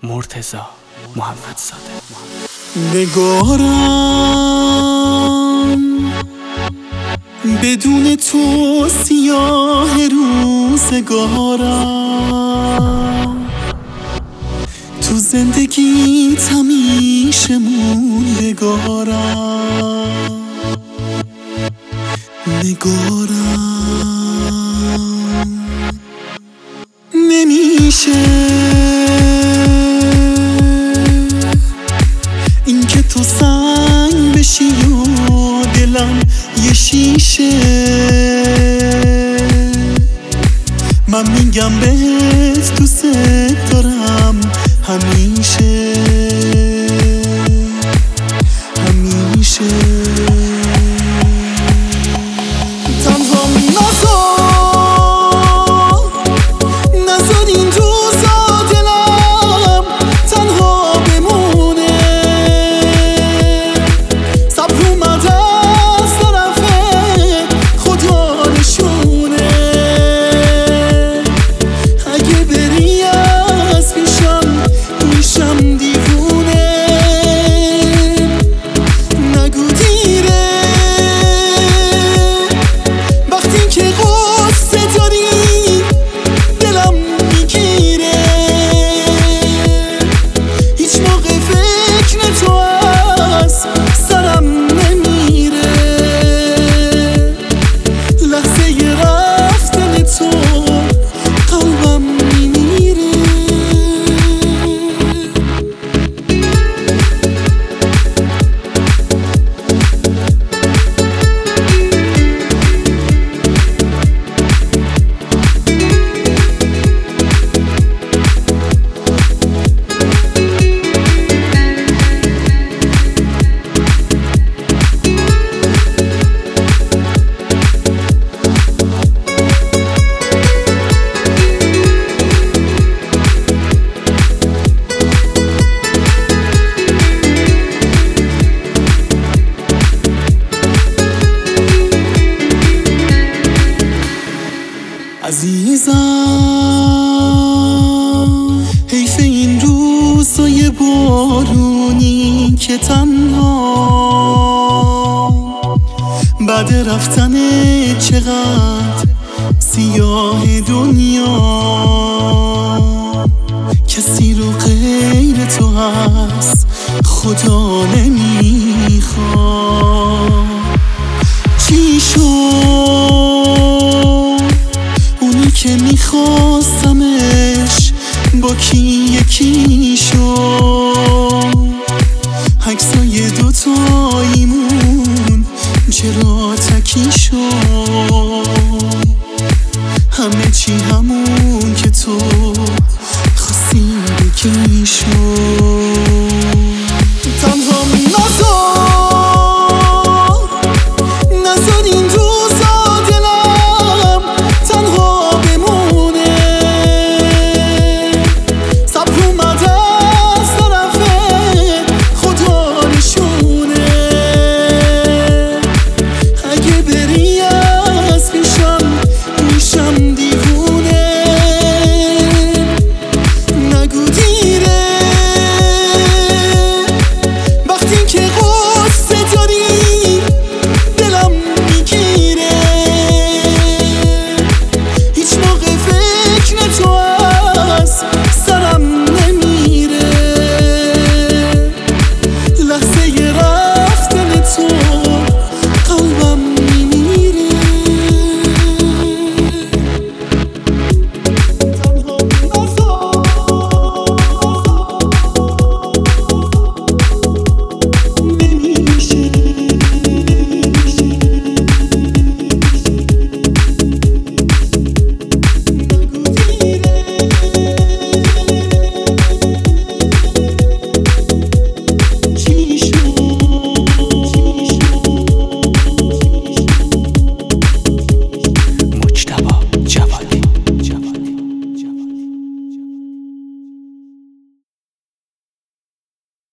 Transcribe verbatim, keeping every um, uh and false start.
مرتضی محمدزاده. نگارم بدون تو سیاه روزگارم، تو زندگیت همیشه موندگارم. نگارم نمیشه این که تو سنگ بشی و دلم یه شیشه. من میگم بهت دوست دارم همیشه همیشه. تنها نذار نذار این روزا دلم تنها بمونه. صبر اومده از طرف خدا نشونه. اگه بری از پیشم میشم دیوونه. نگو دیره وقتی که غصه داری دلم میگیره. هیچ موقع فکر تو از سرم نمیره. لحظه رفتن تو قلبم میمیره. عزیزم حیف این روزای بارونی که تنها بعد رفتن چقدر سیاه دنیا. کسی رو غیر تو هست خدا نمیخواد. چی شد اونی که میخواستمش با کی یکی شد؟ عکسای دوتاییمون چرا تکی شد؟ همه چی همون که تو خواستی بگی شد. تنها